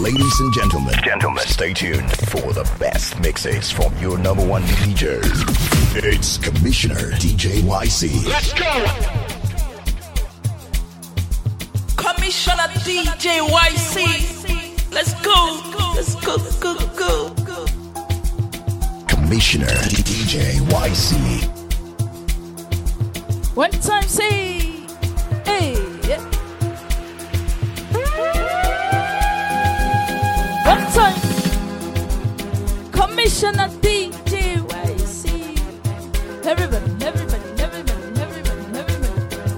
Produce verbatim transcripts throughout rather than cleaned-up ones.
Ladies and gentlemen, gentlemen, stay tuned for the best mixes from your number one D J. It's Commissioner D J Y C. Let's go! Commissioner D J Y C. Let's go! Let's go, go, go, go. Commissioner D J Y C. One time say, hey, yeah. One time, Commissioner D J Y C. Everybody, everybody, everybody, everybody, everybody.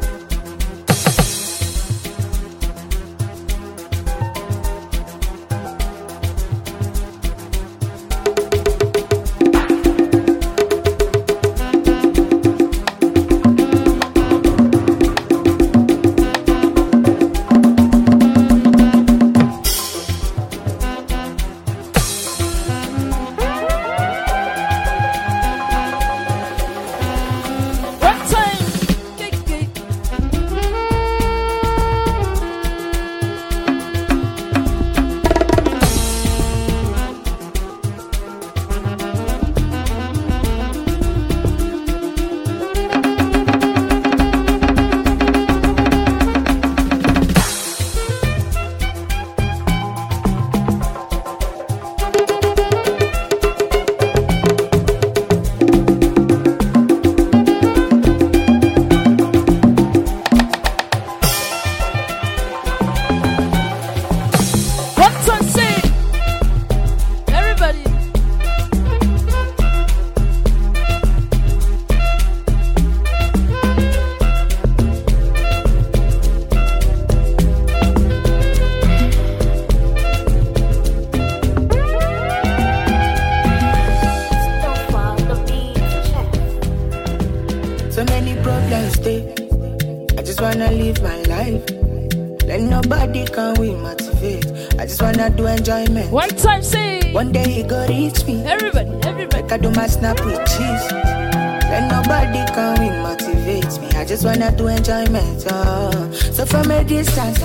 One time say, one day he go reach me. Everybody, everybody. Like I do my snap with cheese. Then nobody can win, motivate me. I just wanna do enjoyment. Oh. So from a distance,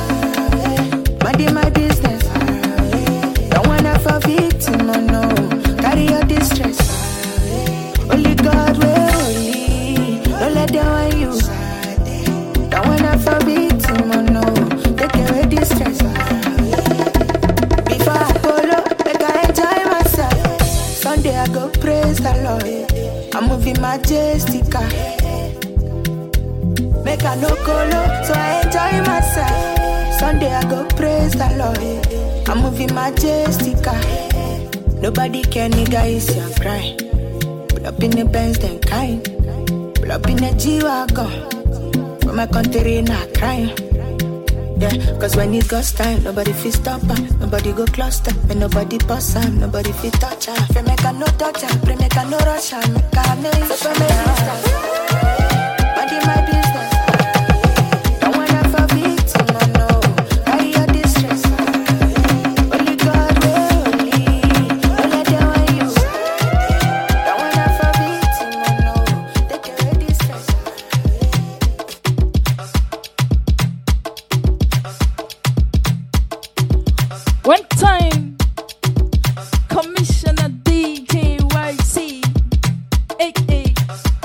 mind my business. Don't wanna for victim, oh no. Carry your distress. Only God will only. Don't let them want you. Don't wanna for victim, oh no. Take away distress. Sunday I go praise the Lord. I'm moving majestic. Make a no colo, so I enjoy myself. Sunday I go praise the Lord. I'm moving majestic. Nobody can nigga is your cry. Pull up in the Benz then kind. Pull up in the G-Wagon. From my country not crying. Yeah, cause when it goes time, nobody fit stop her, nobody go cluster, and nobody pass her, nobody fit touch her. If make a no touch her, pray make a no rush her, make a have no info, make a distance. Mind my business. Don't wanna for victim, no, no. Carry your distress. Only God will only. Don't let them want you. Don't wanna for victim, no, no. Take your distress. One time, Commissioner D J Y C, hey, hey.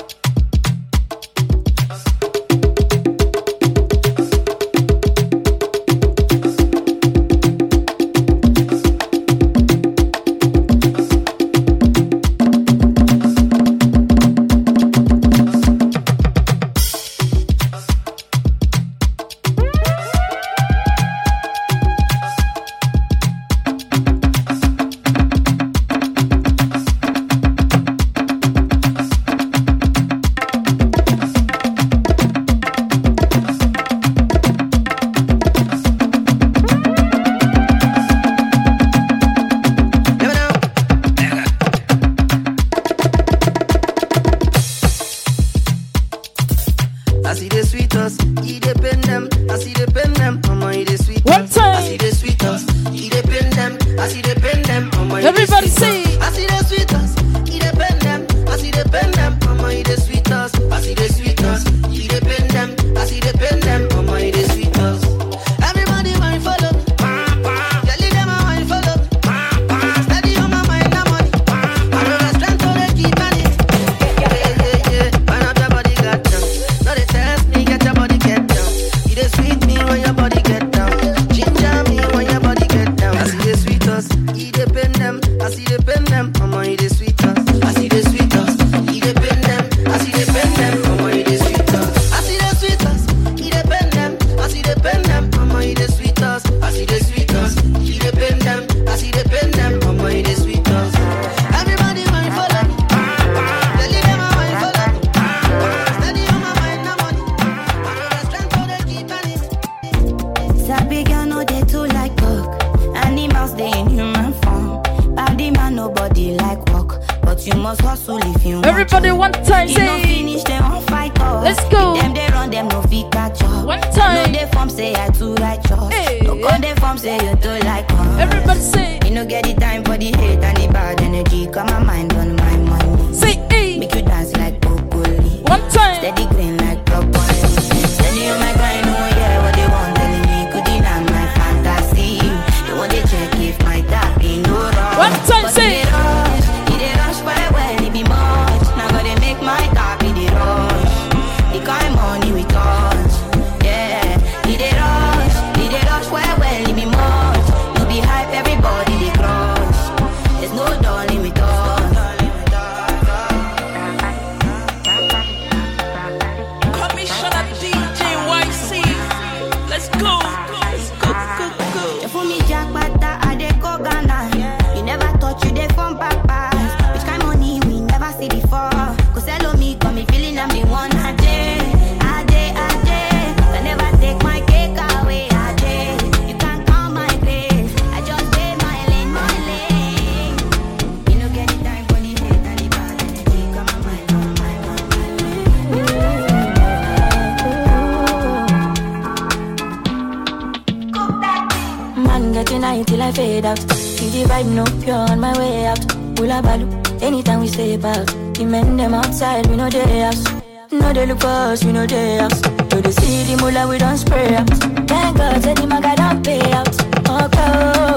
Everybody say, I see the sweetest, he depend them. I see the pen them, mama, he the sweetest. I see the sweetest, he depend them. I see the pen them, mama, he the sweetest. Everybody want follow, telling them I want must hustle if you want. Everybody one time, say. If no finish, they won't fight us. Let's go. Them they run, them no fit catch up. One time. No they form say I too righteous. Hey. No con they form say you too like us. Everybody say. You no get the time for the hate and the bad energy. Come my mind on my money. Say hey. Make you dance like broccoli. One time. Steady green like broccoli. Steady on my grind, oh yeah, what they want telling me. Could deny my fantasy. They want to check if my tap ain't no wrong. One time, but say. They rush, they rush well, well, it be much. Now gotta make my tap in the rush. The kind money we touch, yeah. They rush, they rush well, well, it be much. You be hype, everybody they crush. There's no darling with us. Commissioner D J Y C. Let's go. Let's go, go, go. You fool me jackpata, I dey go Ghana. You never thought you dey from papas. Which kind money we never see before. Cause hello me, got me feeling I'm the one. I dey, I dey, I dey. Can never take my cake away. I dey, you can't count my grace. I just dey my lane, my lane. You no get the time for the hate and the bad energy. Come on, my, come on, my, come on, my. Man getting high till I fade out. See the vibe no pure on my way out. Hula balu, anytime we stay back. The men them outside, we know they house. No they look for us, we know they house. So they see the mullah, we don't spray out. Thank God, say the maga don't pay out. Okay,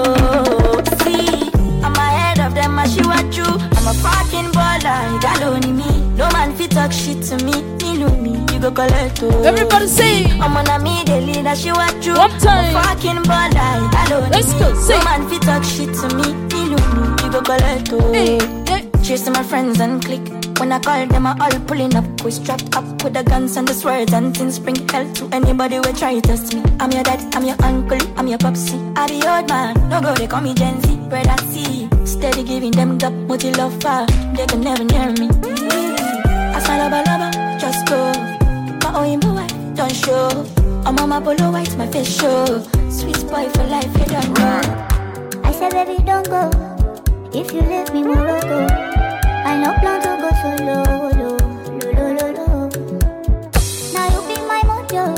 oh, see, I'm ahead of them, I shoot at you. I'm a fucking baller, you got only me. No man fit talk shit to me, me know me, you go collect oh. Everybody say. I'm on a me, they lead, I shoot at you. One time. I'm a fucking baller, you got only Let's me. go, say. No man fit talk shit to me, me know me, you go collect oh. Hey, hey. Chasing my friends and click. When I call them, I all pulling up. We strapped up with the guns and the swords and things. Bring hell to anybody who try to test me. I'm your dad, I'm your uncle, I'm your popsy. I be old man, no go, they call me Gen Z. Brother C, steady giving them the multi lover. They can never near me. I saw lava lava, just go. My own boy, don't show. I'm on my polo white, my face show. Sweet boy for life, you don't know. I said, baby, don't go. If you leave me, Morocco. I no plan to go solo, lo, lo, lo, lo, lo. Now you be my mojo.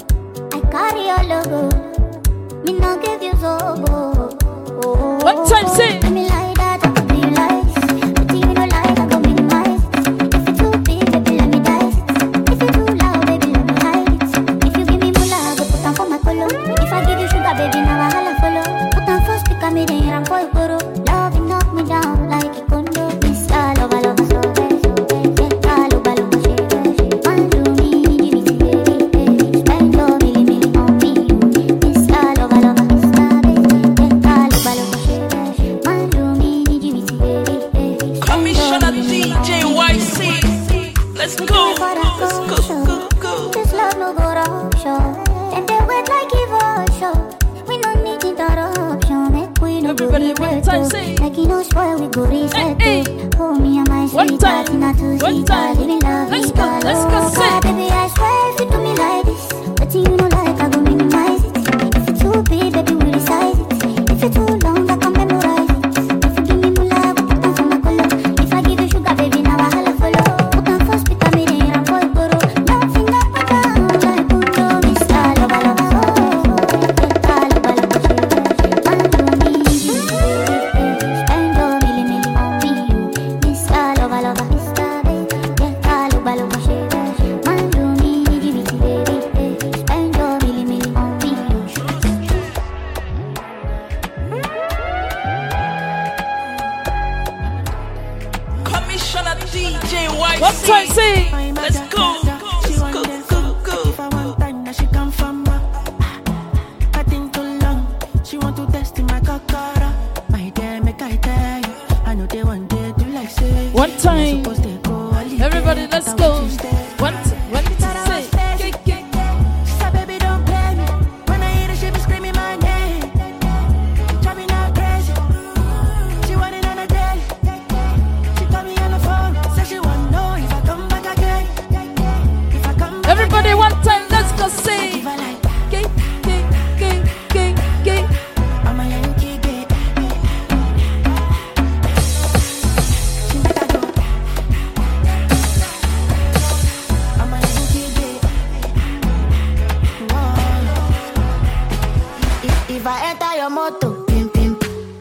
I carry your logo. Me no give you zobo. Oh, One time, say. let me like that, I could be lies. But you don't like, I go minimize. If it's too big, baby, let me dice it. If it's too loud, baby, let me hide it. If you give me mula, I go put on for my colo. If I give you sugar, baby, now I holla follow. Put on first, pick up me, then I'm for you, guru. Love it, knock me down like a condo. Miss all over, love so bad. Get all over, love so bad. Man, do me, give me, baby, baby. Spend your milli, milli on me. Miss all over, love so bad. Get all over, love so bad. Man, do me, give me, baby, baby. Commissioner D J Y C. Let's go. Let's go, go, go. This love no go wrong, show. And they wait like evolution. We no need interruption. Make we no go Everybody, one time, regret. say. Like you know, spoil we go reset. Hey, it. Hold me and my One sweetheart time. in a two One seater. time. Living love, Let's we go, got let's go, loca. say. Baby, I swear if you do me like this, but you know like I go minimize it. If it's too big, baby, we resize it. If it's too long, I can memorize it. If you give me mula, I go put on for my color. If I give you sugar, baby, now I holla follow. Put on first, pick up me, then I'm for you, guru. Nothing up my down, like Puto. Miss all over, love so get all over, love so man do me, spend your milli, milli on me. Miss all over, love, miss all get all over, love so man do me, enter your motor. Pim, pim.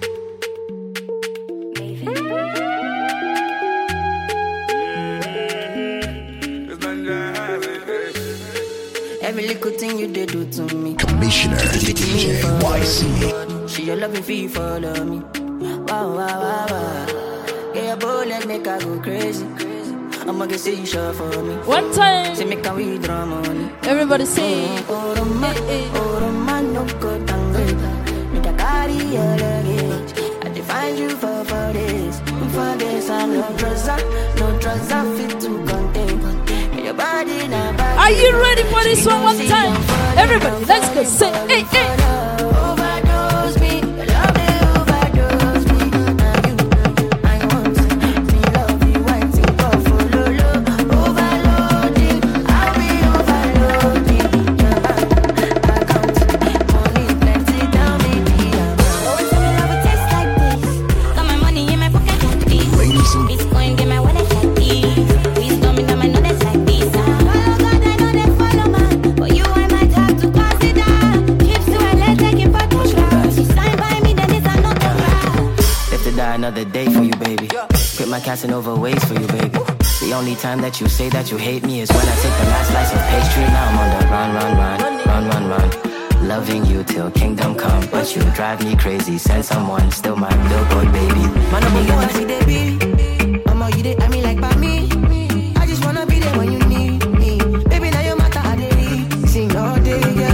Every little thing you did do to me. Commissioner D J Y C. She your loving fee follow me. Wow, wow, wow, wow. Get your bullet, make her go crazy. I'ma get say you sure for me. One time. Say make her withdraw money. Everybody say. Oh, Roma, oh, Roma, no go down great. Make a carry your luggage. I define you for, for this. For this, I no trust, no trust, I fit to contain. Your body now. Are you ready for this one? One time. Everybody, let's go. Say, hey, hey. Overdose me, love me, overdose me. Now you, I want to me love you, waiting for follow. Overloading, I'll be overloading. Your bank account, money plenty, tell me the amount. Oh, tell me love it tastes like this. Got my money in my pocket like this. Ladies and Bitcoin, get my wallet like this. Please don't me, now I know that's like this. Follow God, I know they follow man. But you, I might have to consider. Trips to L A, taking photo shots. She signed by me, then it's an autograph. If to die another day for you, baby. Quit my Casanova ways for you, baby. The only time that you say that you hate me is when I take the last slice of pastry. Now I'm on the run, run, run, run, run, run. Loving you till kingdom come, but you drive me crazy. Send someone, still my little boy, baby. Man, I'm you wanna see the baby. I'm all you did, I mean like by me. I just wanna be there when you need me. Baby, now you matter how they leave. Sing all day, yeah.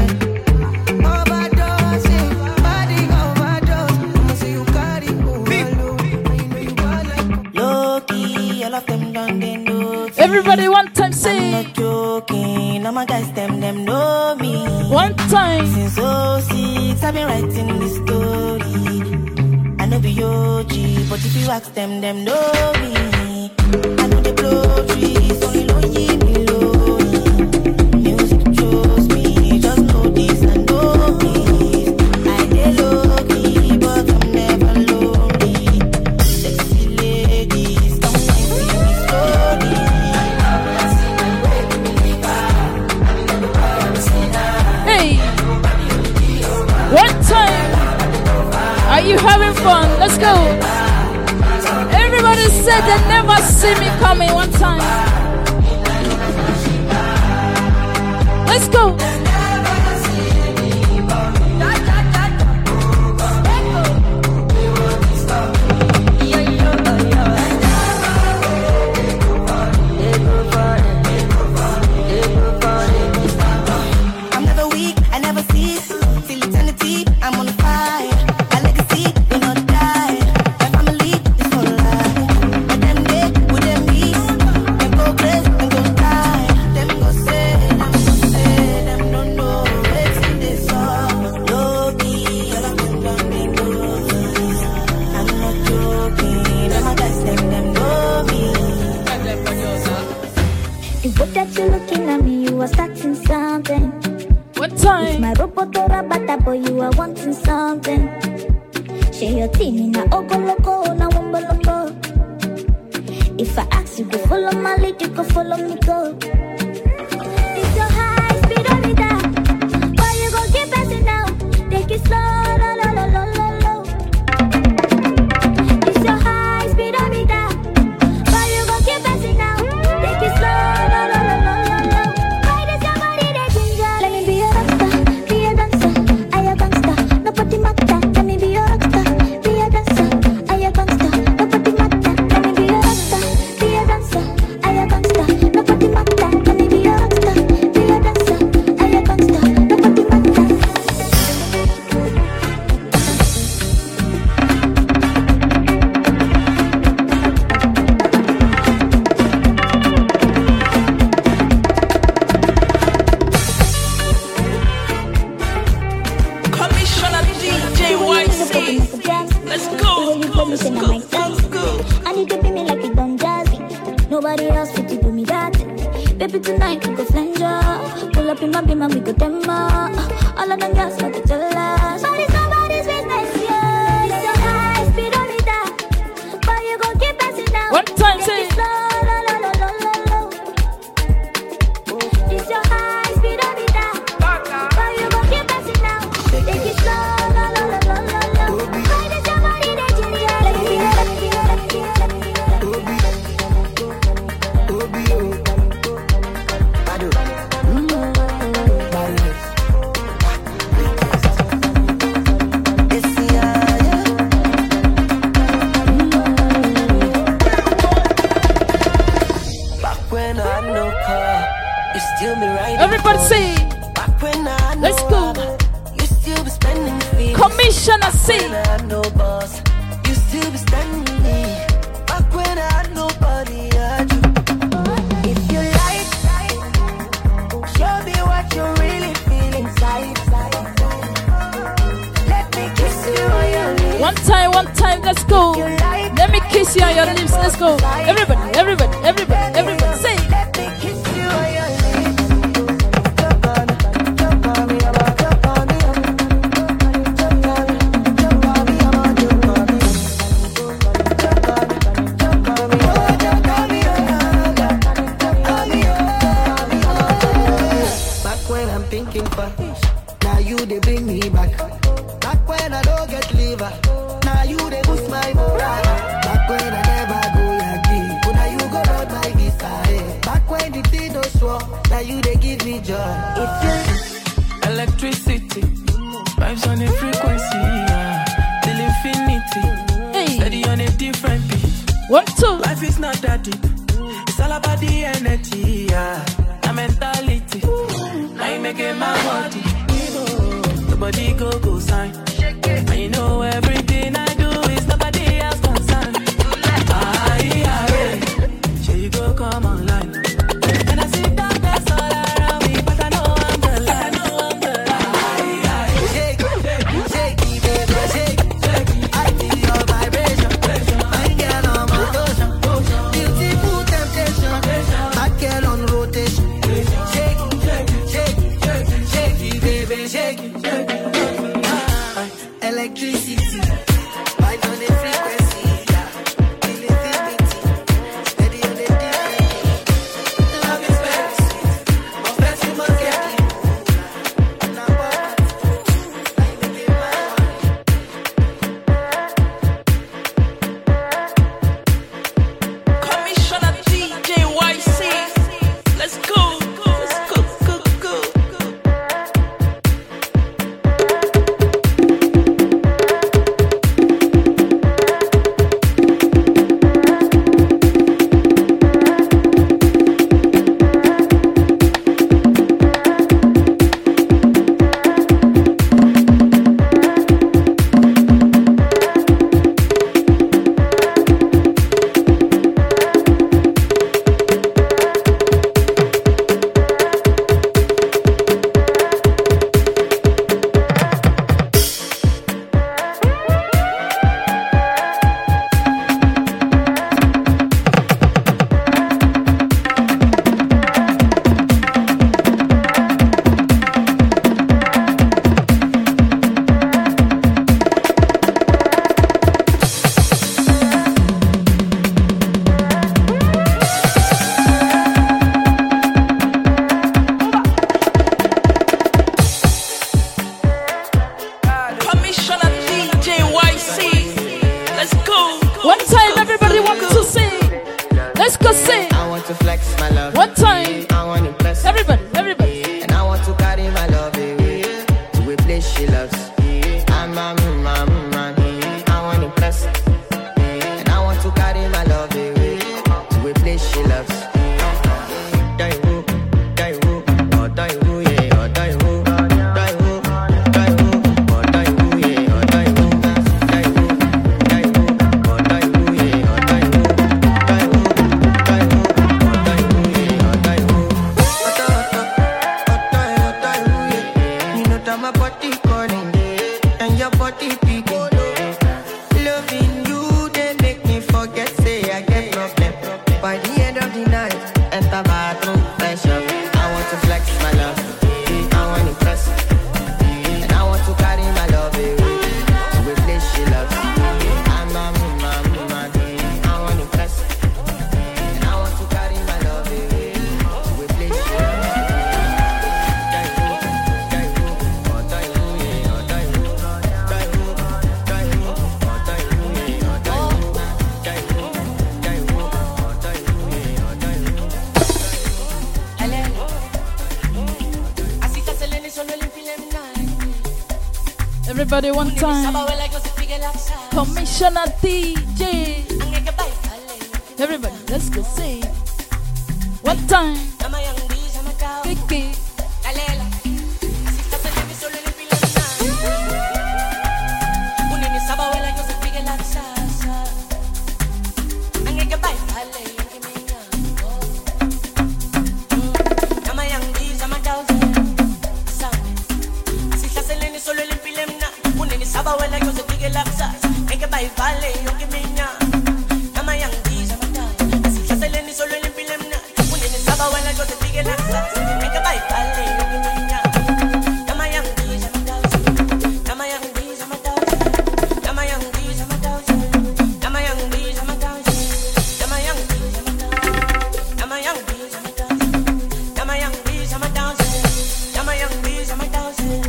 Overdosing, body overdose. I'ma say you carry overload. And you know you got like low-key, all of them done, they know. Everybody, one time I'm say. not joking, all my guys, them, them know me. One time. Since oh six, I've been writing this story. I know be O G, but if you ask them, them know me. I know they blow trees, only lonely me lonely. Music chose me, just know this and know this. I dey low-key, but I'm never lonely. Sexy ladies, come and see me slowly. Hey. One time. Are you having fun? Let's go. Everybody said they never see me coming. One time. Let's go. I'm never weak, I never cease. Till eternity, I'm on fire. My legacy will not die. My family is for life. Let them day with them knees. Them go crazy, them go die. Them go say, them go say, them don't know. It's in this song. Low-key, all of them don't be good. I'm not joking. All my guys, them, them know me. It's good that you're looking at me, you are starting something. One It's time. my robot or a bata boy, you are wanting something. Share your team in a ogo loco, na wumba loco. If I ask you, go follow my lead, you go follow me, go. It's your high speed on it down. But you gon' keep passing down. Take it slow, low, low, low, low, low, low. It's your high speed on it down. But you gon' keep passing down. Take it slow, low, low, low, low, low, low. Why does your body that ginger? Let me be your rockstar, be a dancer, I a gangster, nobody matter. Let me be your rockstar, be a dancer, I a gangster, nobody matter. Let me be your rockstar, be a dancer, I a gangster, nobody matter. Let me be your rockstar, be a dancer, I a gangster, nobody matter. Commissioner D J Y C. Let's go. Go, let's go, go, go. I need to be me like it done jazzy. Nobody else fit to do me that. Baby, tonight we go flanger. Pull up in my beam and we go demo. All of them girls got to tell us. But it's nobody's business, yeah. It's your high speed on me down. But you gon' keep passing down. One time, Take say. it slow, low, low, low, low, low, low. It's your high speed on me down. But you gon' keep passing down. Take it slow, low, low, low, low, low. Commissioner C. Back when I had no boss, you still be standing me. Back when I had nobody, I had you. If you like, show me what you really feel inside. Let me kiss you on your lips. One time, one time, let's go. Let me kiss you on your lips, let's go. Everybody, everybody, everybody, everybody, say. Let me kiss you on your lips. Now you they bring me back. Back when I don't get liver. Now you they boost my morale. Back when I never go again. But now you go round my visa. Eh. Back when the thing don't swore. Now you they give me joy. If you electricity, vibes on a frequency, yeah. Till infinity. Hey. Steady on a different beat. One, two. Life is not that deep. It's all about the energy, yeah. The mentality. Now you making my body. The body go go sign. And you know everything I do is nobody else concerned. Ah, yeah, yeah. Sure you go come online. And I see darkness all around me, but I know I'm the light. I know I'm the light. Ah, yeah, yeah. shake, shake, shake, baby, shake, shake. I feel your vibration. I get on my motion. Beautiful temptation. I get on rotation. Shake, shake, shake, shake, shake, baby, shake, shake. Electricity, vibes on the frequency, yeah. Feel infinity, steady on the different. Love is very sweet, but first you must get it. And I'm perfect, I make it my Commissioner D J Y C. Let's go. Let's go, go, go, go. Commissioner D J Y C. Let's go. One time, everybody wants to sing. Let's go sing. I want to flex my love. One time. I want to impress Everybody, everybody. and I want to carry my love away to a place she loves. I'm a man, man. I want to impress and I want to carry my love away to a place she loves. Die woo, die woo, oh die woo, yeah, oh die woo, die woo, die woo, oh die woo, yeah, oh die woo, die woo, die woo, oh die woo, yeah, oh die woo, die woo, die woo, oh die woo, yeah, oh die woo. Ota ota, ota ota woo, yeah. You know that my body calling and your body picking. Loving you, they make me forget, say I get problem. By the end of the night, enter bathroom, fresh up. I want to flex my love, I want to impress, and I want to carry my love away to a place she loves. I'm a man, man. I want to impress, and I want to carry my love away to a place she loves. Die woo, die woo, oh die woo, yeah, oh die woo, die woo, die woo, oh die woo, yeah, oh die woo, die woo, die woo, oh die woo, yeah, oh die woo. Everybody, one time. Commissioner D J. Everybody, let's go sing. One time. Kiki. vai vale yo que minya. Nama yang di sama ta. Si sasa leni solo le pilem na. Une ne saba wala yo te tige la sa. Me ka vai vale yo que minya. Nama yang di sama ta. Nama yang di sama ta. Nama yang di sama ta. Nama yang di sama ta. Nama yang di sama ta. Nama yang di sama ta. Nama yang di sama ta. Nama yang di sama ta.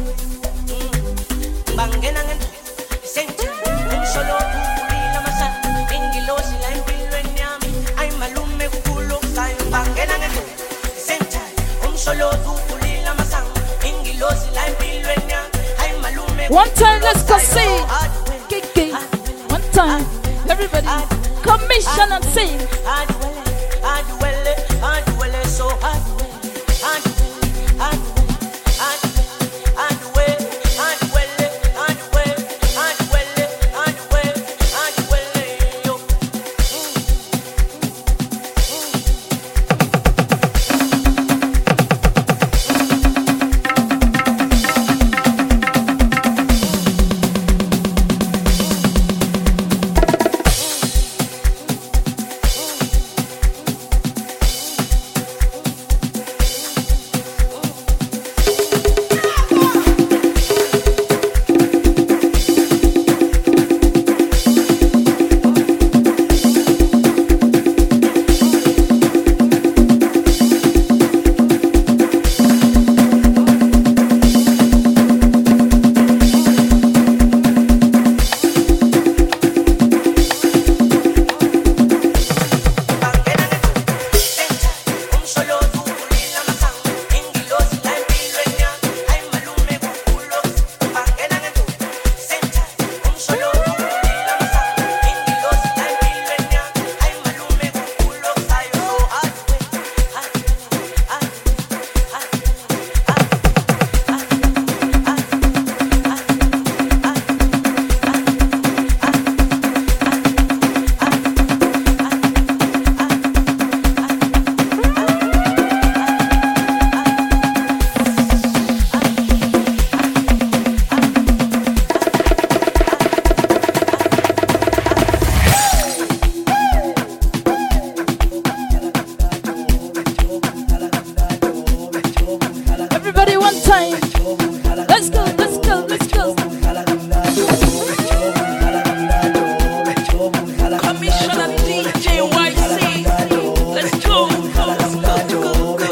Bangena ngan sente un solo tu la masa ingilo sila impilo enyami ay malume kulo sai bangena ngan sente un solo tu la masa ingilo sila impilo enyami ay malume. One time, let's go sing. Kiki. One time, everybody, commission and sing. Aduele, aduele, aduele, so aduele, aduele, aduele, aduele, aduele, aduele, aduele, aduele, aduele, yo. Everybody, one time. Let's go, let's go, let's go. Commissioner D J Y C. Let's go. Let's go, go, go.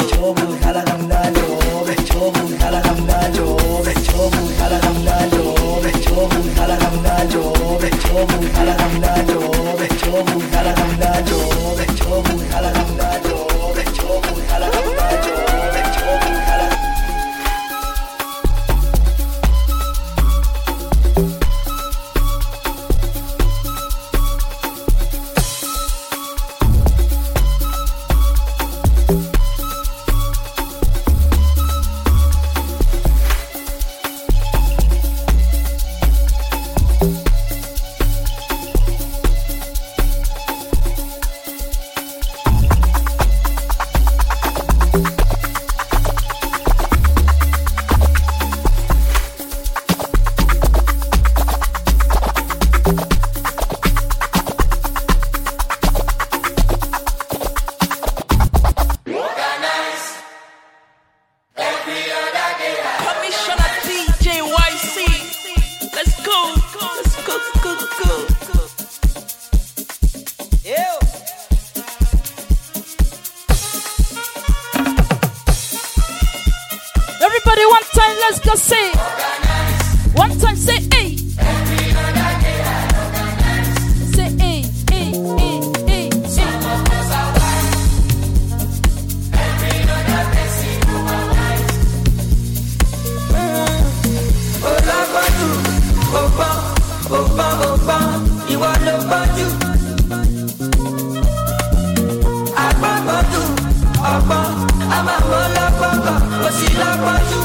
Commissioner D J Y C. Let's go. Let's go, go, go. Ew. Everybody, one time, let's go say. One time, say hey. Say hey, hey, hey, hey, hey. Olabaju, Oba, Oba, Oba, Iwa Lobaju. Agbabaju, Oba, Amamola Baba, Osilabaju.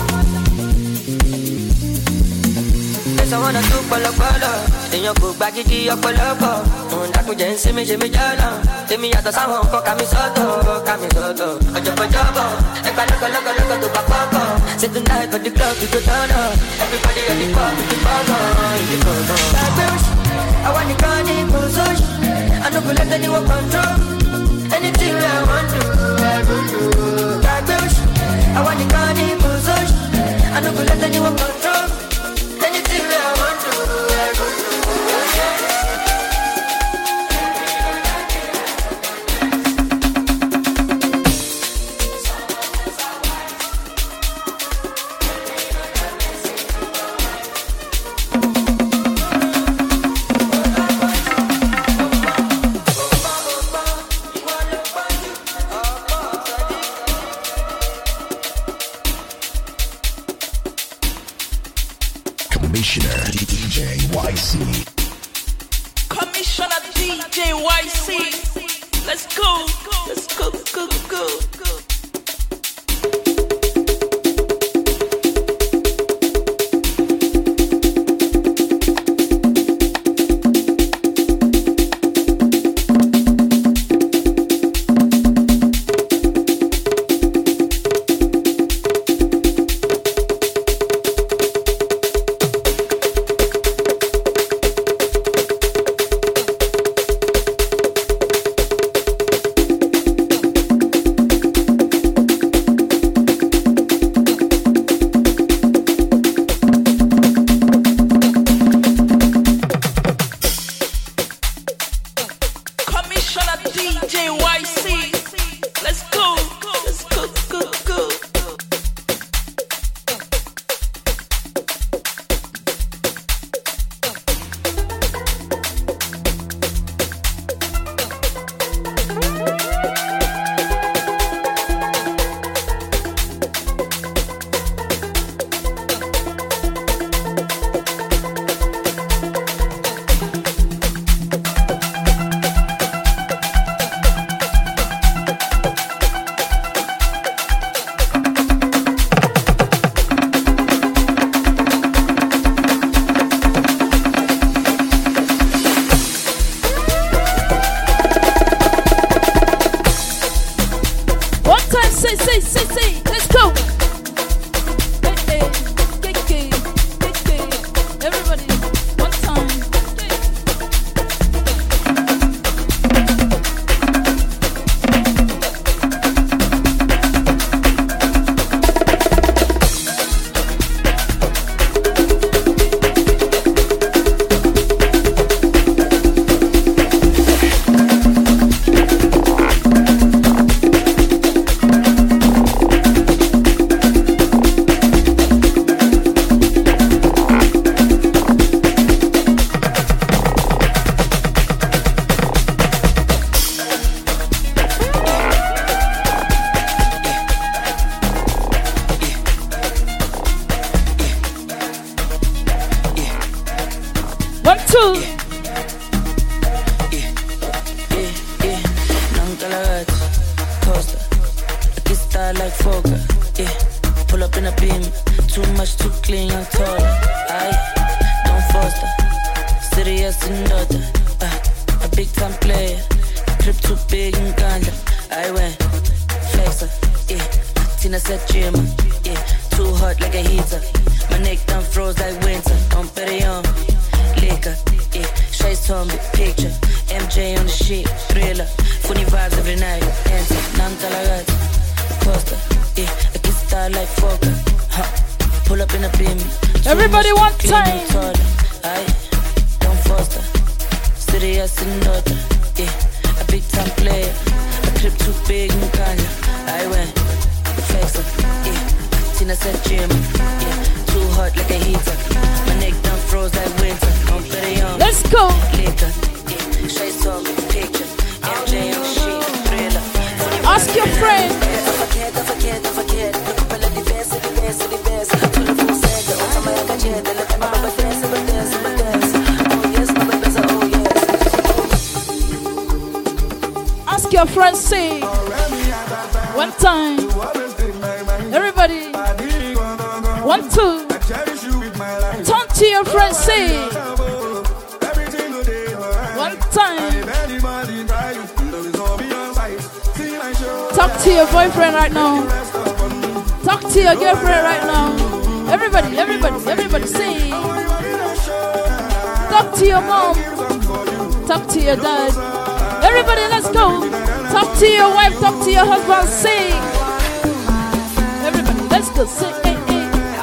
There's someone to follow, follow. Then you go back to your follow. Dákúnjẹ́ ń sí mi ṣe mi jọ́nà. Tèmi yàtọ̀ sáwọn nǹkan kàmi sọ́tọ̀, kàmi sọ́tọ̀. Ọjọ́ kọjọ́bọ̀, ẹgbà lọ́kọ̀lọ́kọ̀lọ́kọ̀ tó bá pọ́pọ̀. Say tonight on the club we go turn up. Everybody on the pop, we keep on going, we keep on going. I want the car in position. I don't go let anyone control. Anything I want to, I will do. That bullshit. I want the car in position. I don't go let anyone control. Anything I want to, I will do. Commissioner D J Y C. Commissioner D J Y C. Let's go. Let's go, go, go, go. Everybody one time. Serious and daughter, yeah, a big time player. A trip too big in Kanya. I went flexer, yeah. Tina said gym, yeah. Too hot like a heater. My neck down froze like winter. I'm very young. Let's go. Later, yeah. Shy song, picture. M J on the sheet, thriller. Ask your friend. Don't forget, don't forget, don't forget. Look up at the best, the best, the best. To the full set, the ultimate I got jet. The left and my baby dance, but dance, but dance. Oh yes, my baby's a oh yes. Ask your friend, say one time. Everybody, one, two. Turn to your friend, say one time. Talk to your boyfriend right now. Talk to your girlfriend right now. Everybody, everybody, everybody, say. Talk to your mom. talk to your dad. Everybody, let's go. Talk to your wife, talk to your husband, sing. Everybody, let's go, sing. Hey, hey.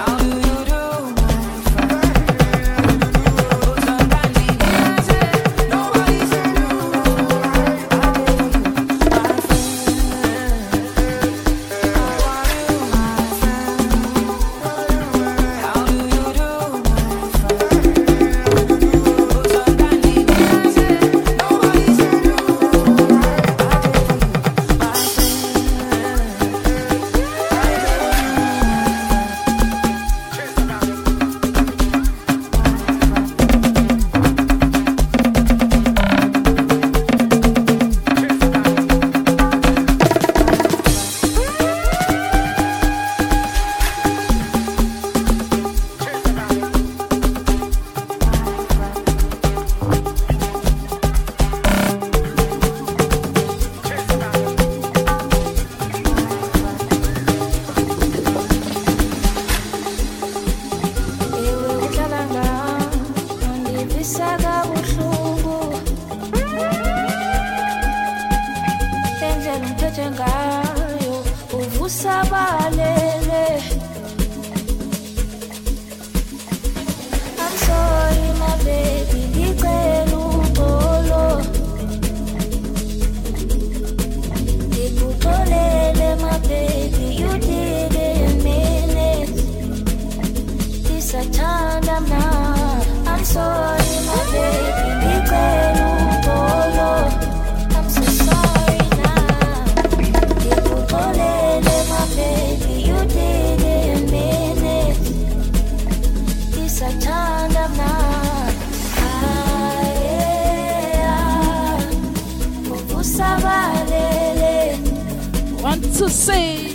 To say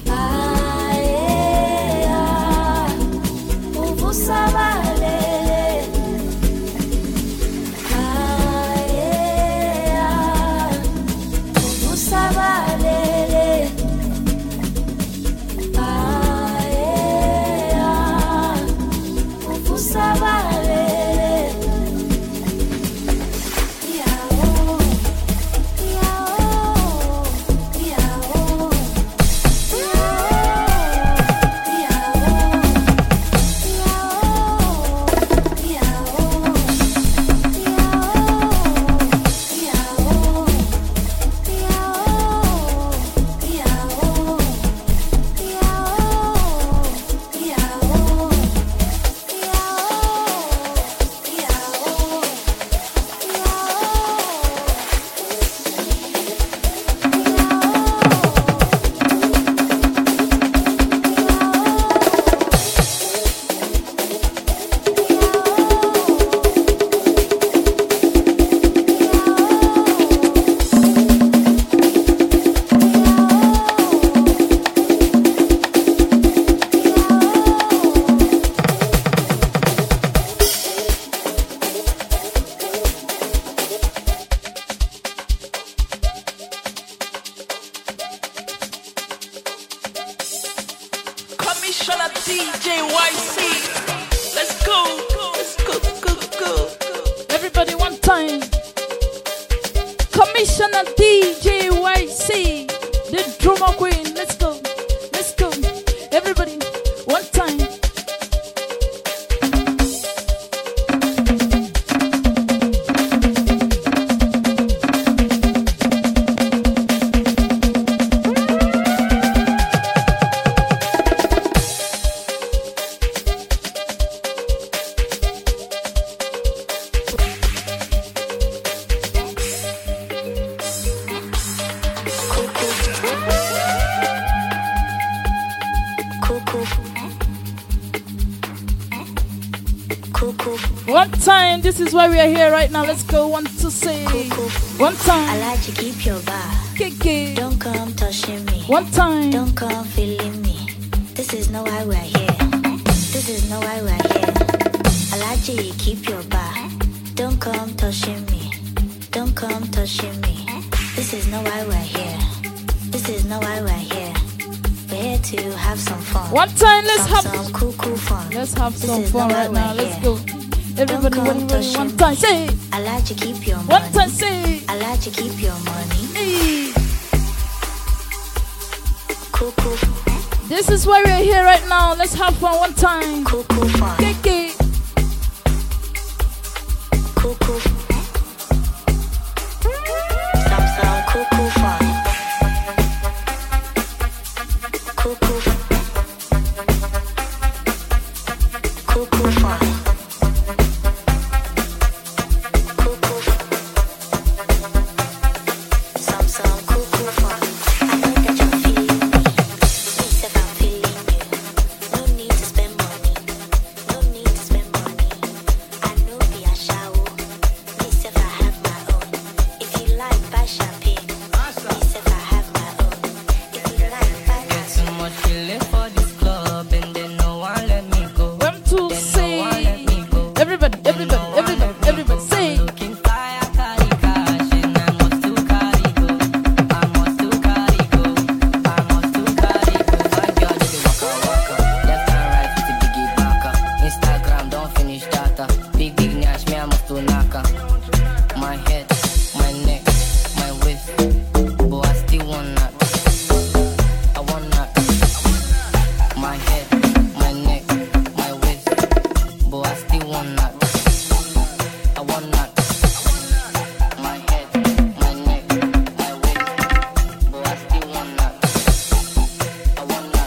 D J Y C. Let's go. Let's go, go, go. Everybody one time. Commissioner D J Y C. The drummer queen. Let's go. Let's go. Everybody one time. One time, this is why we are here right now. Let's go. One to say. One time. I like to keep your vibe. Kiki. Don't come touching me. One time. Don't come feeling me. This is not why we're here. This is not why we're here. I like to keep your vibe. Don't come touching me. Don't come touching me. This is not why we're here. This is not why we're here. We're here to have some fun. One time, let's some, have some cool, cool fun. Let's have this some fun right now. Let's go. Everybody, ready, ready, one time, say. I like to keep your money. One time, say. I like to keep your money. Hey. Cool, cool. This is why we're here right now. Let's have fun one time. Cool, cool, fun. Kiki. Cool, cool. Some sound cool, cool, fun. Cool, cool. Cool, cool, fun. Cool, cool. Some sound cool, cool, fun. I know that you're feeling me. Please, if I'm feeling you, no need to spend money. No need to spend money. I know be a shower. Please, if I have my own. If you like, buy champagne. Please, if I have my own. If you like, buy my Get too much feeling for this club and then no one let me go. One, two, Then say. no one let me go. Everybody, everybody, everybody, everybody, say. Looking fly, I carry cash and I must to carry go. I must to carry go. I must to carry go. Find your little waka waka. Left and right with the biggie baka. Instagram don't finish data. Big big nash me I must to naka. My head, my neck, my waist. But I still want that. I want that. My head, my neck, my waist. But I still want that. I want that. My head, my neck, my waist. But I still want that. I want that.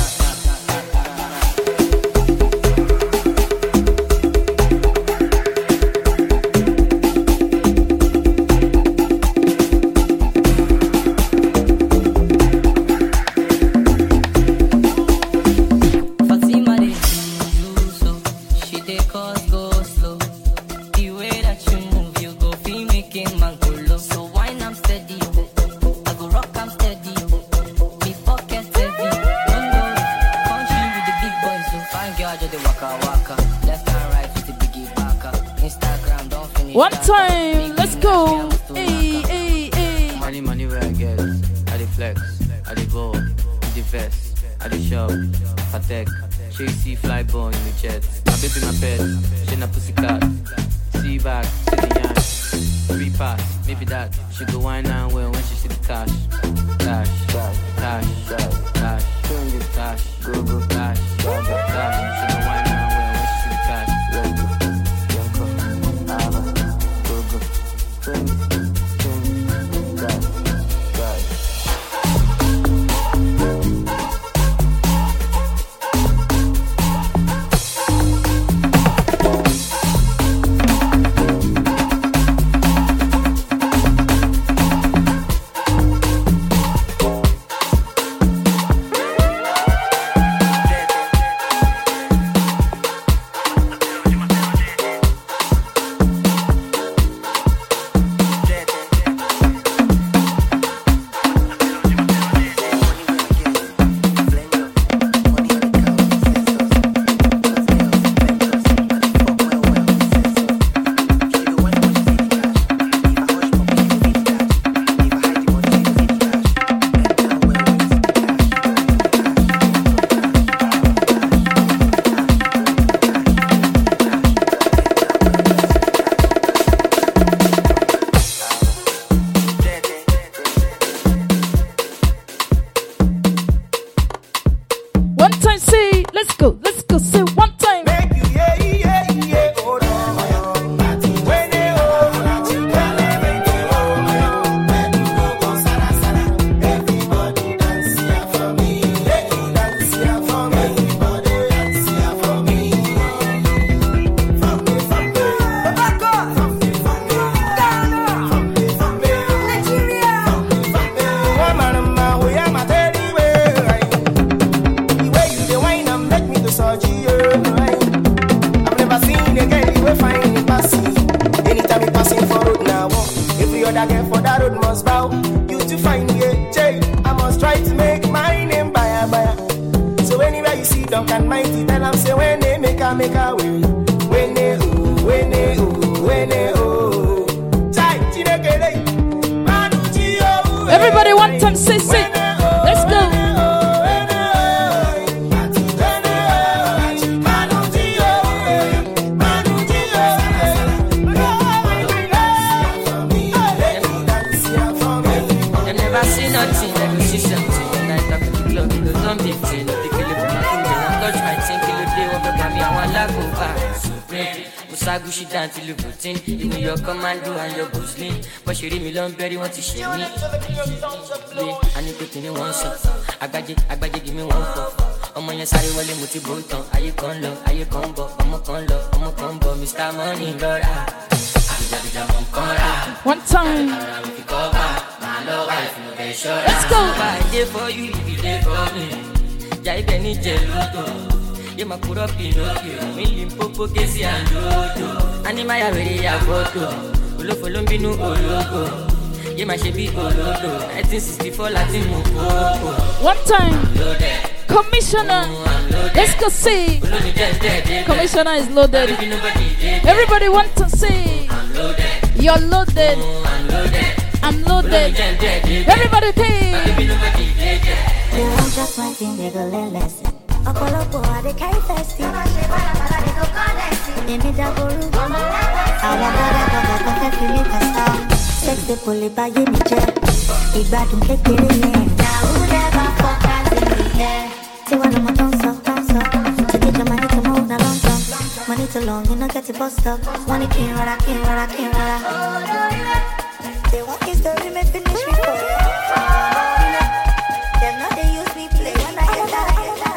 Fatima dey do so, she dey cause go slow. The way that you move, you go feel making man go low. So wine I'm steady, I go rock I'm steady. Me pocket heavy, don't know country with the big boys. So fine girl just dey waka waka, left and right with the biggie baka. Instagram don't finish. One that. time, Big let's big go. nash, me, I must to Hey, knock 'em. hey, hey. Money, money where I get, I dey flex, I dey ball, I dey vest, I dey shop, Patek, she see fly ball in the jet. My baby my pet, she na pussycat. See back, see the yan, three pass, maybe that. She go wine and well when she see the cash. Cash, cash, cash, cash, cash, cash, go go cash, cash. She go wine and well when she see the cash. Go go, One time, say. Let's go, let's go, say one time. Other girl for that road must bow. You to find me a J. I must try to make my name buyer buyer. So anywhere you see Duncan Mighty, tell them say when they make a make a way. When they oh, when they oh, when they oh. Chai, chinekele. Everybody one time say say. Let's go. Supreme. Musagushi down to Louboutin. Even your commando and your Gosling. But she read me long berry, want to share me. I need to give me one shot. I got you, I got you, give me one for. I'm on your side, well, I'm multi button. Are you con low? Are you combo? I'm a con low, I'm a combo. Mister Money, Lora. One time. Let's go. I did for you, you did for me. Jai Benny Jeluto. You ma put up in okay. Million popo kesi and dodo. Animaya ready a photo. Ulo follow me no ologo. You ma shebi olodo. nineteen sixty-four Latin moko. One time. Commissioner. Let's go see. Commissioner is loaded. Everybody want to see. You're loaded. I'm loaded. Everybody pay. They want just one thing, they go learn lesson. I call up for the K Festi. They made a guru. I want to get a star. Sex the bully by you, Michelle. Big bad and take it in. Now who never fuck us in the air? See what I'm a don't stop, don't stop. To get your money to move, now long jump. Money too long, you know get it bust up. Money can't run, I can't run, I can't run. They want his story, may finish before. Them not they use me play when I hear that.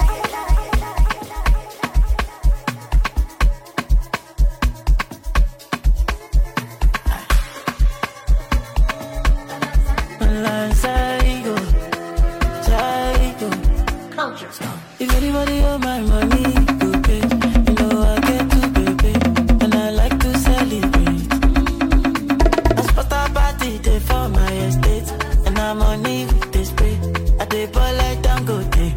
If anybody owe my money, you pay. You know I get to pay, pay. And I like to celebrate. I spot a party day for my estate. And I'm on it with this pay. I dey ball like Dangote.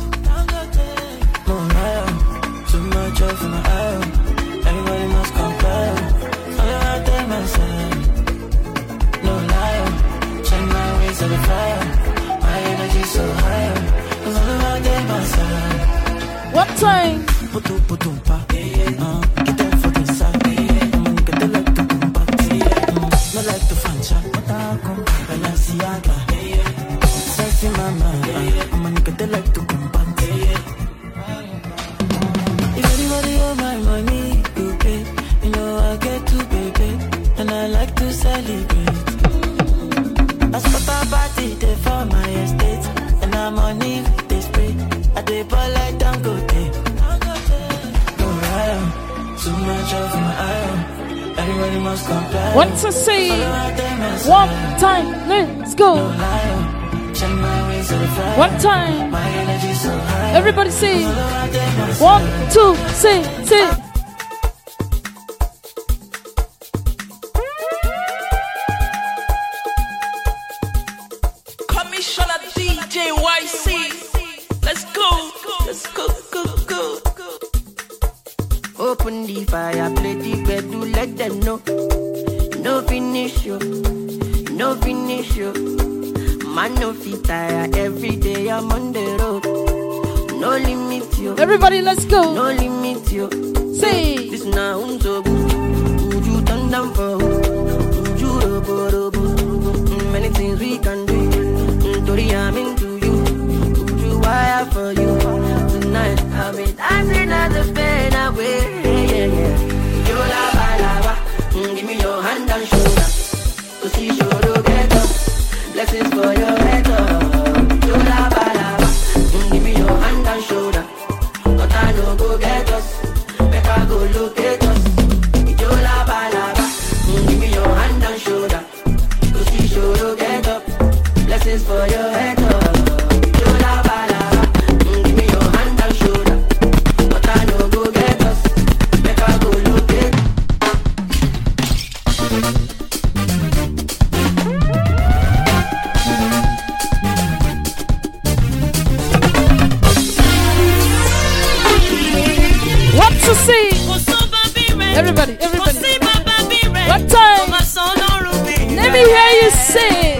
More too much off my eye. Everybody must compare. All out there myself. No lie. Check my ways to the fire. My energy so high. Cause all out there myself. One time. Putu putu pa, uh, get them for the side. I'm get the like to come back. No like to fancha, but I come Balenciaga. Sexy mama, I'm get the like to come back. If anybody owe my money, you pay. You know I get to pay, pay, and I like to celebrate. I spot a party there for my estate, and I'm on it with this pay. I dey ball like Dangote. No lie, too much of my eye. Everybody must comply. Want to see? One time, let's go. No lie, check my ways to the fire. One time. My energy so high. Everybody see. One, two, see, see. Commissioner D J Y C. Let's go, let's go, go, go, go. Open the fire, play the bed, do let them know. No finish you, no finish you. Man no fit tire, every day I'm on the road. No limit you. Everybody let's go. No limit you. Say this now so good. Would you turn down for would you robo robo? Many things we can do. Tori, I'm into you. Would you wire for you? Tonight I've been dancing at the bed away. Yeah, yeah, yeah. You lava lava. Give me your hand and shoulder. To see shoulder get up. Blessings for your head up. You lava lava. Give me your hand and shoulder. But I know go get us. Make I go look at us. You lava lava. Give me your hand and shoulder. To see shoulder get up. Blessings for your head up. You lava lava. Give me your hand and shoulder. But I know go get us. Make I go look at. What to see? Everybody, everybody. One time. Let me hear you sing.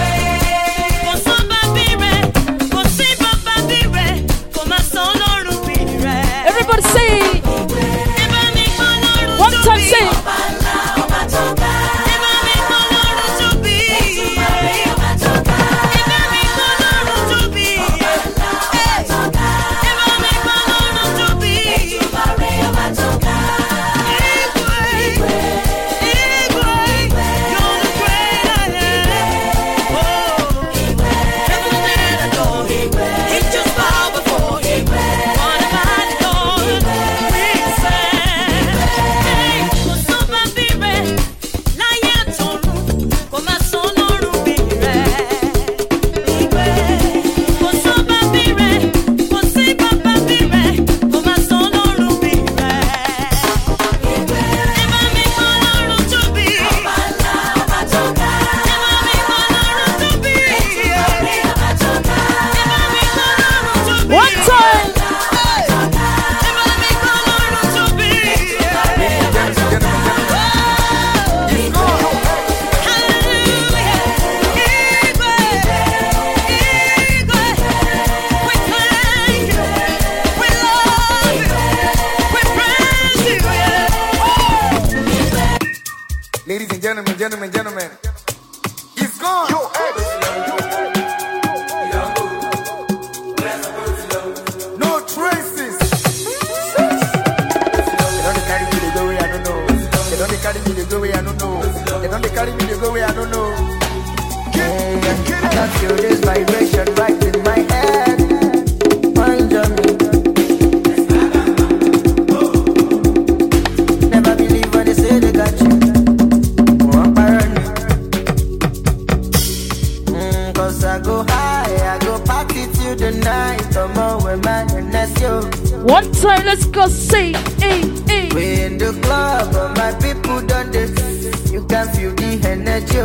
Everybody say. One time say. gentlemen, gentlemen, gentlemen. It's gone. Yo, hey. No traces. They don't carry me the go way I don't know. They don't carry me the go way I don't know. They don't carry me the go way I don't know. Hey, I can feel this vibration right in my head. Under me. Never believe when they say they got you. Mm, Cause I go high, I go party till the night. Come on, with my that's you. One time, let's go see. Hey, hey. We in the club, but my people done this. You can feel the energy.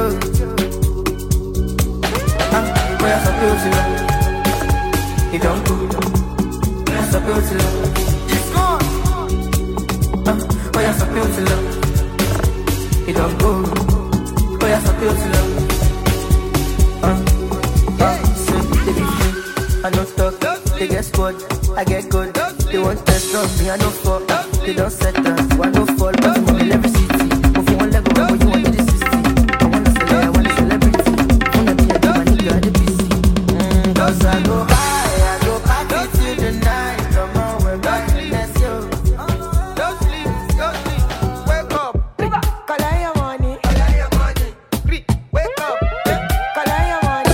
Ah, where's the beauty? It don't go. Where's the beauty? It's gone. Ah, where's the beauty? It don't go. Where's the beauty? Ah, ah, so they be free. I don't talk. They get squad. I get good. They want test on me. I don't fall. They don't set us. So I don't fall. But I'm in every city. If you want to go, but you want to this city. I want to say I want a celebrity. I want to be a do my nigga at the P C. Mm, Cause I go high. I go party till the night. Come on, we're back. Let's go. Don't sleep, don't sleep. Wake up. Call your money. Wake up. Call your money.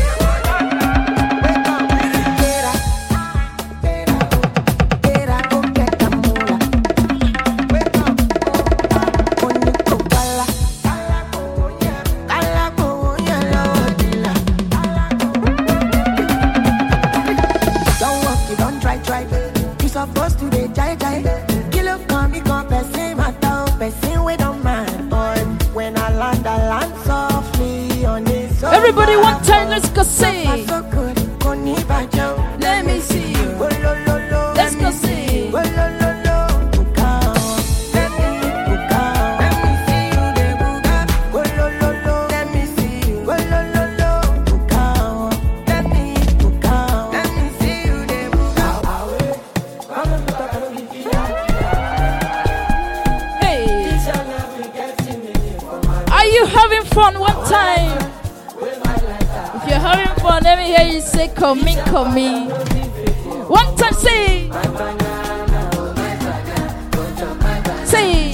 Supposed to be jai jai. Kill up, come, become person, matter, person, we don't mind. But when I land, I land softly on this. Everybody, one time, let's go see. Let me see you. Let's go see. Having fun one time. If you're having fun, let me hear you say, come in, come in. One time, say. Say.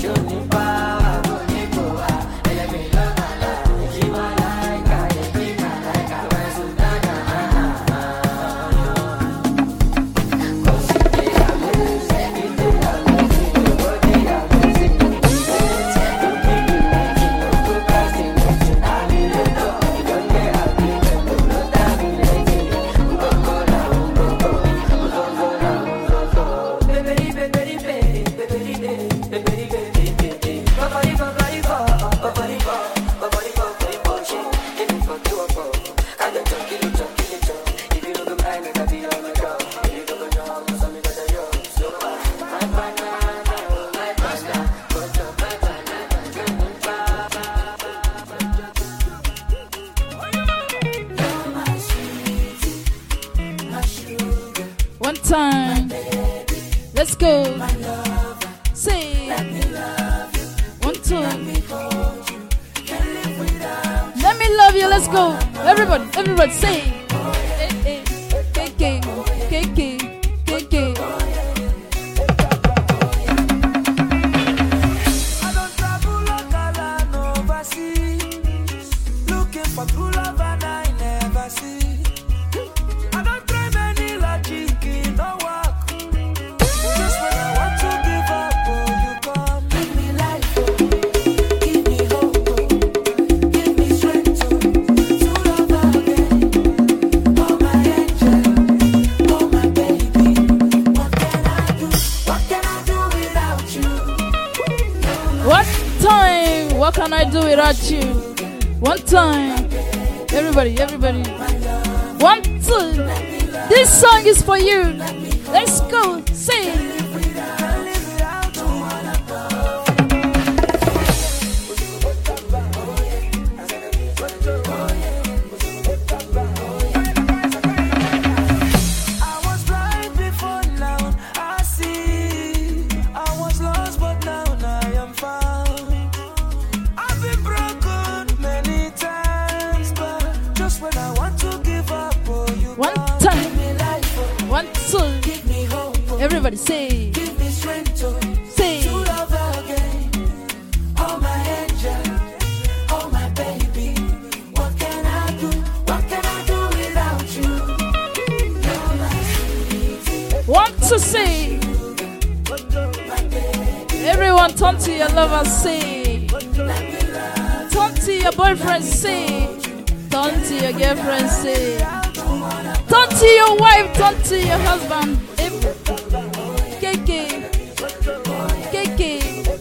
One time. Let's go. Say. One, two. Let me love you. Let's go. Everybody, everybody say. Hey, hey. K K. K K. K K. I don't travel like a land overseas, looking for true love and I never see. I don't try many logic in no work. Just when I want to give up, oh, you come. Give me life, oh. Give me hope, oh. Give me strength, oh. To love again. Oh my angel, oh my baby. What can I do? What can I do without you? What time? What can I do without you? One time. Everybody, everybody. One, two. This song is for you. Let's go. Sing. I was blind before now I see. I was lost but now I am found. I've been broke Say. Give me strength to, Say. to love again. Oh my angel, oh my baby. What can I do? What can I do without you? You're my sweet. Want to see. Everyone turn to your lover, say. Turn to your boyfriend, say. Turn to your girlfriend, say. Turn to your wife, turn to your husband. K K. K K.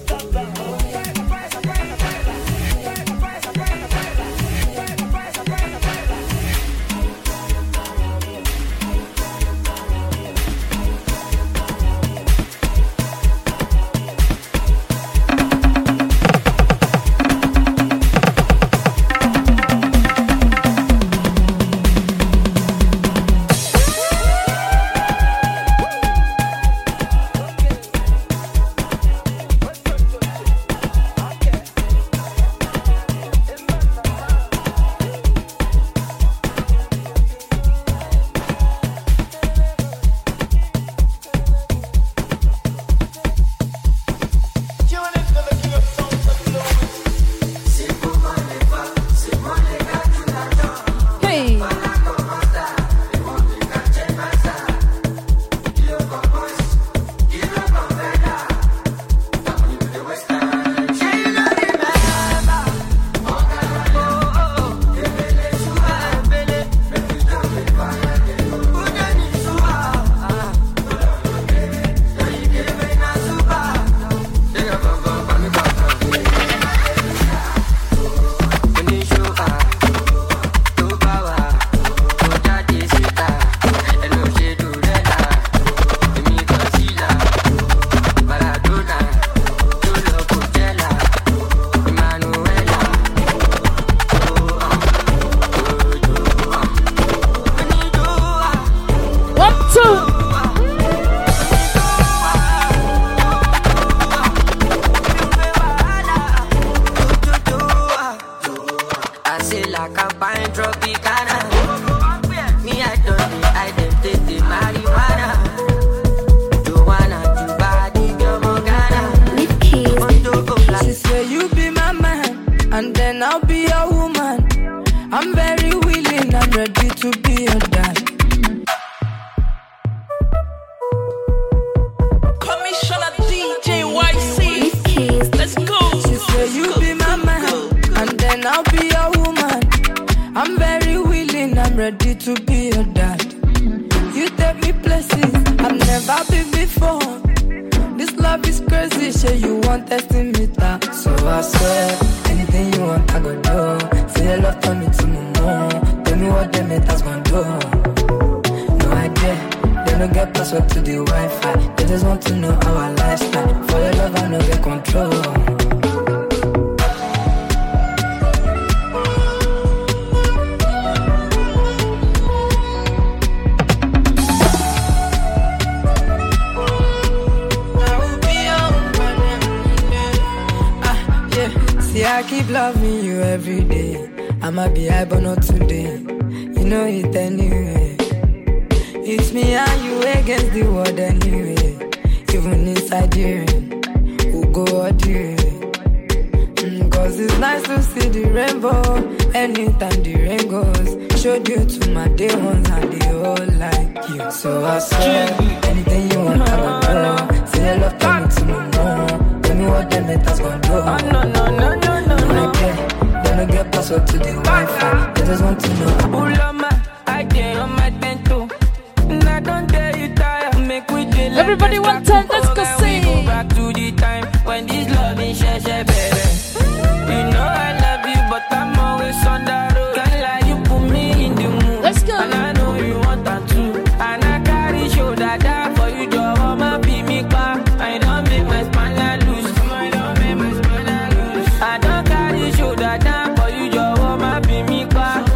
Everybody one time, let's go sing. Go back to the time when this love is share, share, baby. You know I love you, but I'm always on the road. Can't lie, you put me in the mood. Let's go. And I know you want that too. And I carry shoulder down for you, Joe. I'ma be me back. I don't make my spine loose. I don't make my spine loose. I don't carry shoulder down for you, Joe. I'ma be me back.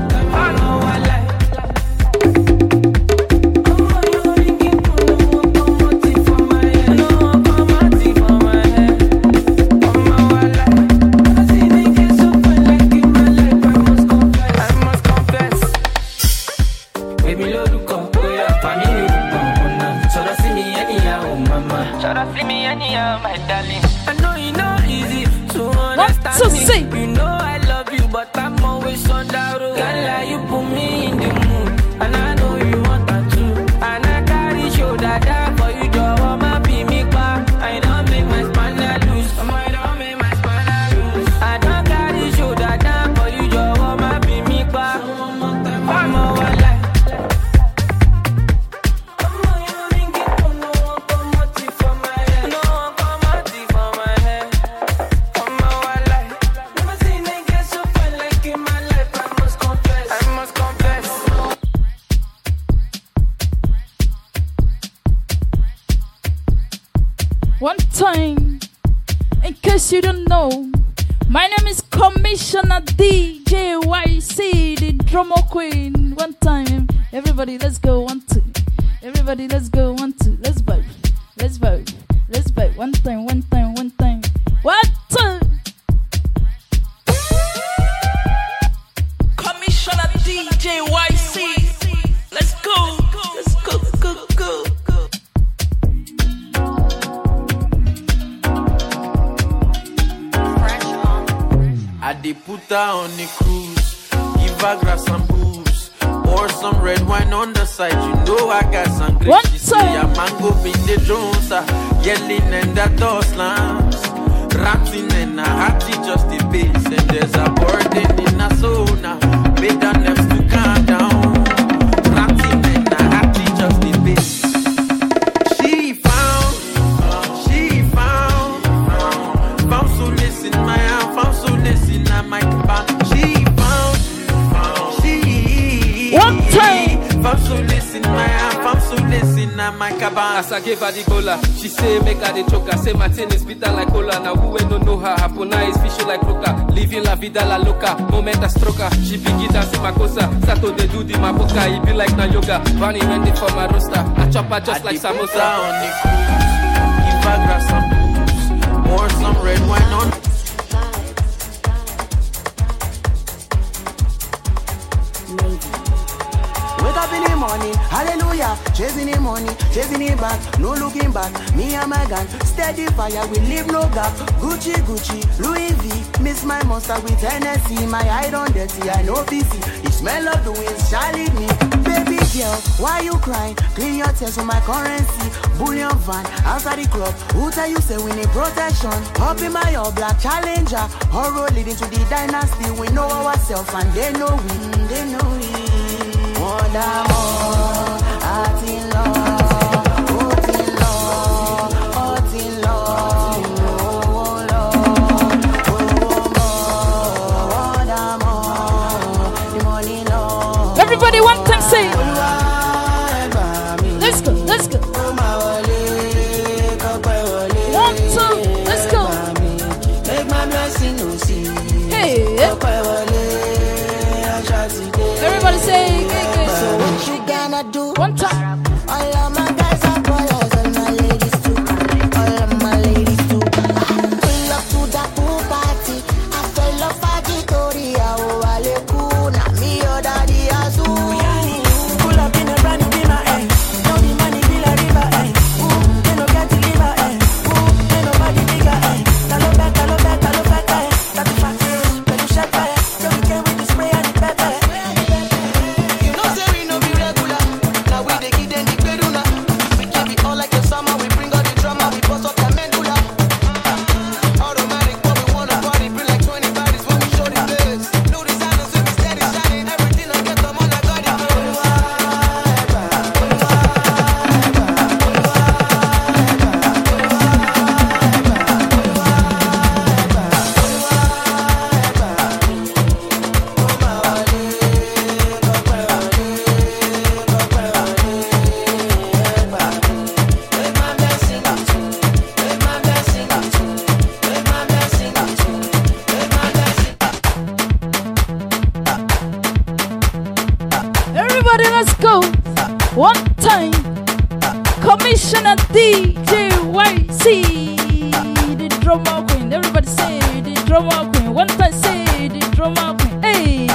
I know I like. Oh, you're ringing for no more, for my head. darling. I know you know easy to understand to me. see. You know I love you, but I'm always on that road. Girl, like you put me in the mood, and I know you want that too. And I carry shoulder down for you, Joe. I'ma be me back. I don't make my spanner loose. I don't make my spanner loose. I don't carry shoulder down for you, Joe. I'ma be me back. I'm a one life. One time, in case you don't know, my name is Commissioner D J Y C, the drummer queen. One time, everybody, let's go. One, two. Everybody, let's go. One, two. Let's vibe. Let's vibe. Let's vibe. One time, one time, one time. One, two. Commissioner D J Y C. Let's go. Let's go, go, go. I did put her on the cruise, give her grass and boobs, pour some red wine on the side. You know I got some great. She say a mango in the drones, uh, yelling and the door slams, ratting and a hattie just the bass. And there's a burden in a zona, made her nerves to calm down, ratting and a hattie just the bass. She found, she found, found solace in my hand, found solace in my band. She found, she one time, found solace in my hand, found solace in my cabin. As I gave her the bola, she say make her the choker. Say my tin is bitter like cola. Now who ain't no know her? Hapona is fishy like roca. Living la vida la loca, moment a stroker. She begin dancing my cosa. Sato they do the maboka. It be like na yoga. Bunny ready for my roster. I chop her just I like samosa. On the cruise, give her grass and booze, pour some red wine on. Wake up in the morning, hallelujah, chasing the money, chasing it back, no looking back, me and my gun, steady fire, we leave no gap, Gucci, Gucci, Louis V, miss my monster with Hennessy, my eye on dirty, I know B C, the smell of the winds shall lead me, baby girl, why you crying, clean your tears for my currency, bullion van, outside the club, who tell you say we need protection, up in my all black challenger, her road leading to the dynasty, we know ourselves and they know we, mm, they know we. More than more, heart in love, heart in love, heart in love, oh Lord, oh more, more than more, the money love. Everybody, one time say. Let's go, let's go. One, two, let's go. Make my blessing no see. Hey. Everybody say. So what you gonna do? One time. All of my guys are boys, all my ladies too. All of my ladies too. Pull up to the pool party. I fell off at the Toria. Oh, Ale kuna me your daddy azu. Pull up in a brand new beamer, eh? Now the money be like river, eh? Ooh, they no get to liver, eh? Ooh, they nobody bigger, eh? Talo back, talo back, talo back, eh? That's the fact, but you shut fire. So we came with the spray and the pepper. Let's go. One time. Commissioner D J Y C, the drummer queen. Everybody say the drummer queen. One time say the drummer queen. Hey.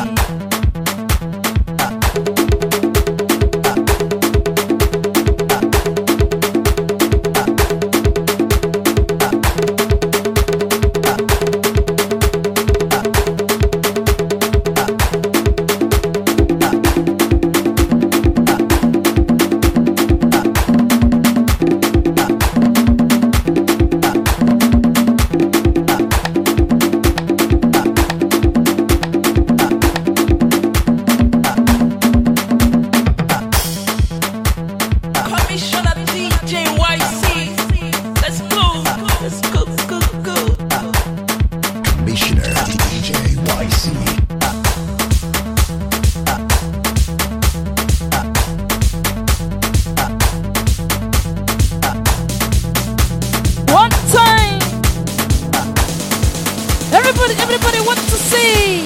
everybody, everybody wants to see.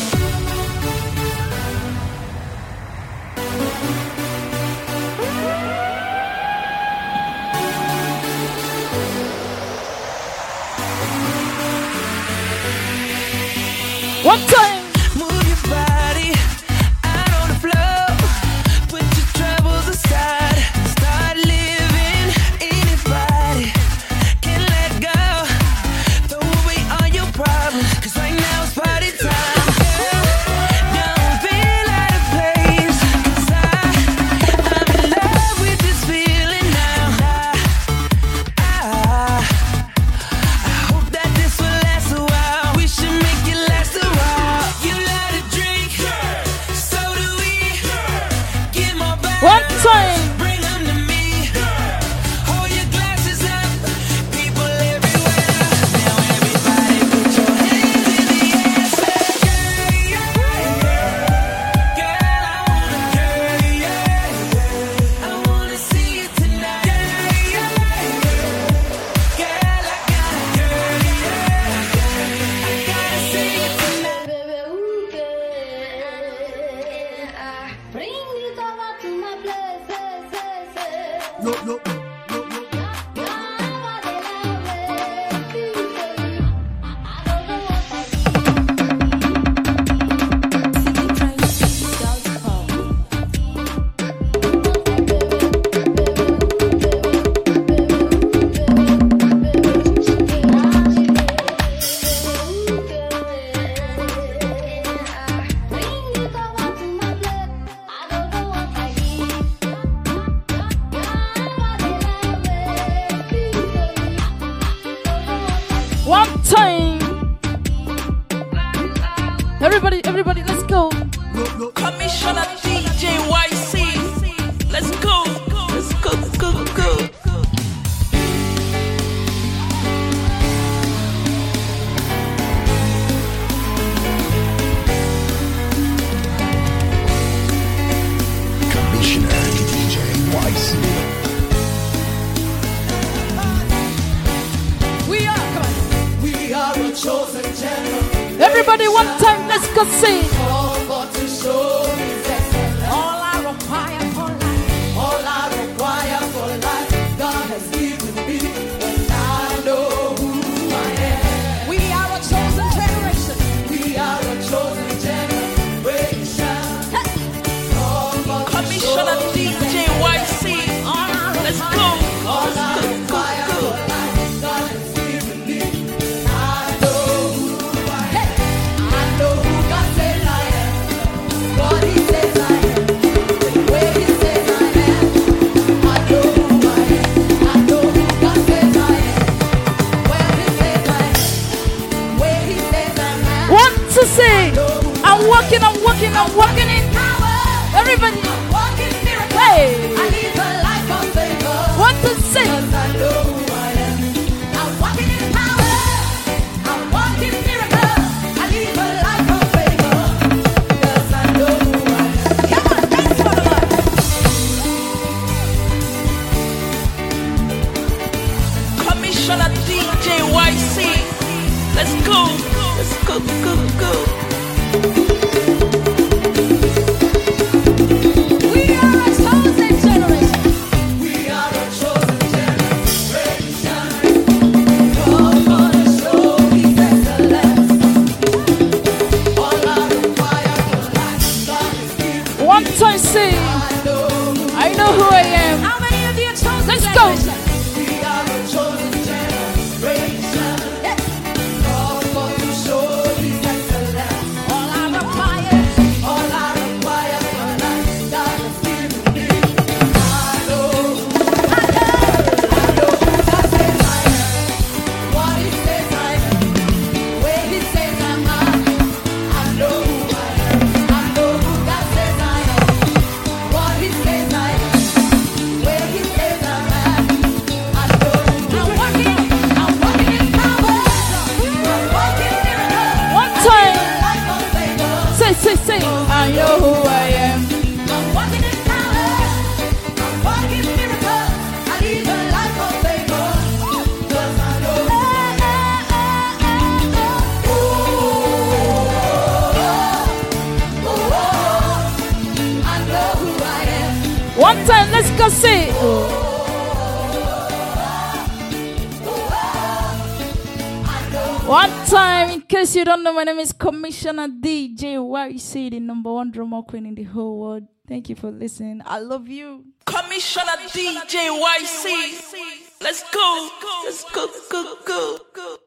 One time. Move your body out on the floor. Put your troubles aside. Start living. Anybody can let go. Throw away all your problems. Cause right now it's party time. Girl, don't feel out of place. Cause I, I'm in love with this feeling now. I, I, I hope that this will last a while. We should make it last a while. You love to drink, so do we. Get more bottles, One time. bring them to me. Hold your glasses up, people everywhere. Now everybody put your hands in the air. Say, girl, yeah, yeah. Girl, I wanna, girl, yeah. I wanna see you tonight. Girl, yeah, yeah. Girl, I gotta, girl, yeah. I gotta see you tonight. Bring it over to my place, place, place, place. No, no. One time. Everybody, everybody, let's go. Commissioner D J Y C. Let's go. Let's go, go, go. Commissioner D J Y C. We are, come on. We are a chosen generation. Everybody, one time, let's go sing. All for to show His excellence. All I require for life. All I require for life, God has given me, and I know who I am. We are a chosen generation. We are a chosen generation. All for to Commissioner show D His J Y C. Let's go. All Let's I go, require go, for go. life, God has given me. I know who I am. I know who God says I am. What He says I am. The way He says I am. I know who I am. I know who God says I am. Where He says I am. Where He says I am. Want to sing. I'm walking, I'm walking, I'm walking in power. Everybody. Walking miracle. Hey. I live a life of favor. Want to sing. 'Cause I know who I am. I'm walking in power. I'm walking miracle. I live a life of favor. 'Cause I know who I am. Come on, dance for the Lord. Commissioner D J Y C. Let's go. Let's go, go, go. We are a chosen generation. We are a chosen generation. Called for to show His excellence. All I require for life, God has given. One time, sing. I know who I know who I am. How many of you are chosen? Let's go. we are a chosen generation. Called for to show His excellence. One time, let's go see. One time, in case you don't know, my name is Commissioner D J Y C, the number one drummer queen in the whole world. Thank you for listening. I love you. Commissioner D J Y C. Let's go. Let's go, go, go, go.